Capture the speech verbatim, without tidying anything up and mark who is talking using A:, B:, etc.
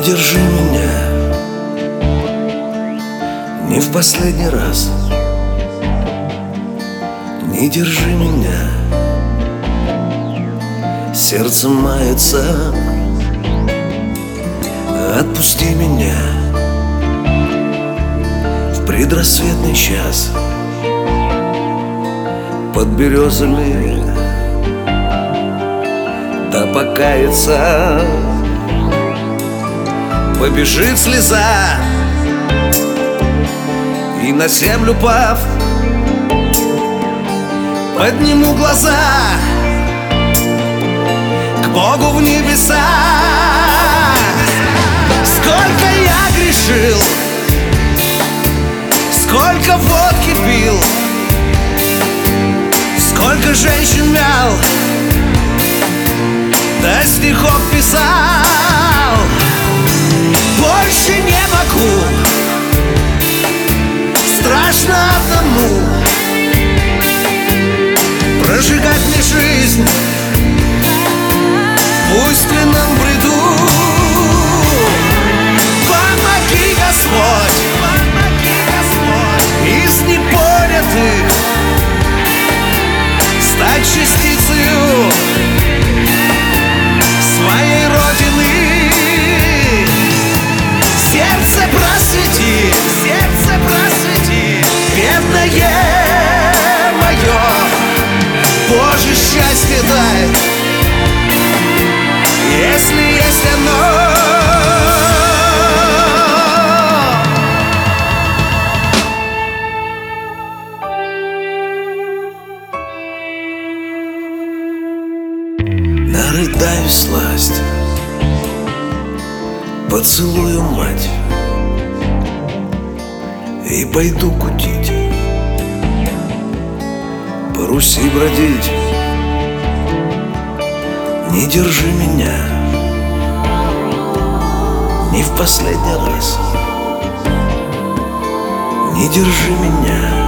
A: держи меня, не в последний раз. Не держи меня, сердце мается. Отпусти меня в предрассветный час под березами, да покаяться. Побежит слеза, и на землю пав подниму глаза к Богу в небеса. Сколько я грешил, сколько водки пил, сколько женщин мял, да стихов писал. Больше не могу, страшно одному прожигать мне жизнь в буйственном бреду. Помоги, Господь, из непонятых стать частицею своей Родины. Сердце просвети, сердце просвети, бедное мое, Боже, счастье дай, если есть оно. Нарыдаю сласть, поцелую мать и пойду кутить, по Руси бродить. Не держи меня, не в последний раз. Не держи меня.